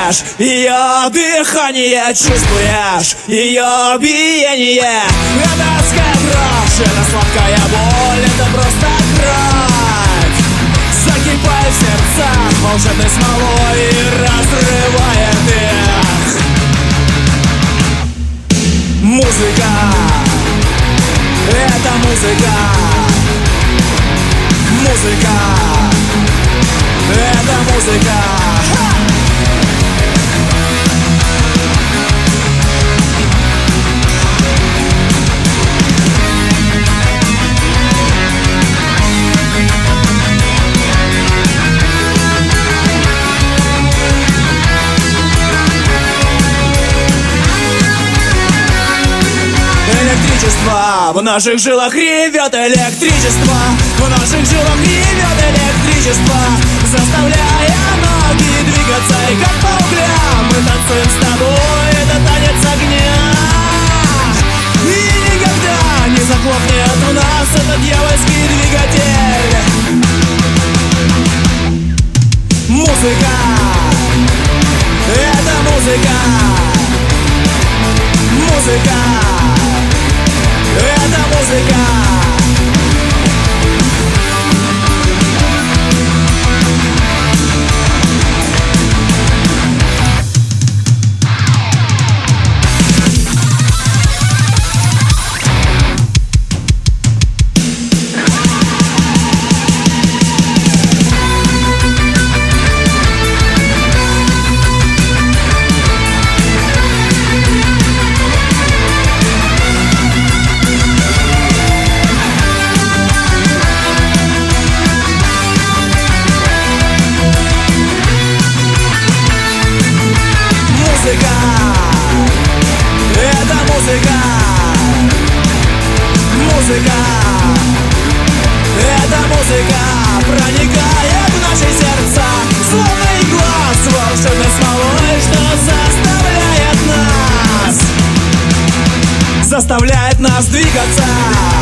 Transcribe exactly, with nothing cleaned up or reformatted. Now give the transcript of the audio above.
чувствуешь ее дыхание, чувствуешь ее биение. Это адская дрожь, это сладкая боль, это просто кровь. Закипает в сердцах волшебной смолой и разрывает их. Музыка, это музыка. Музыка, это музыка. Электричество в наших жилах ревет, электричество в наших жилах ревет, электричество, заставляя ноги двигаться. И как по углям мы танцуем с тобой, это танец огня. И никогда не заглохнет у нас этот дьявольский двигатель. Музыка, это музыка. Музыка, это музыка. Музыка, эта музыка проникает в наши сердца, словно игла с волшебной смолой, что заставляет нас, заставляет нас двигаться.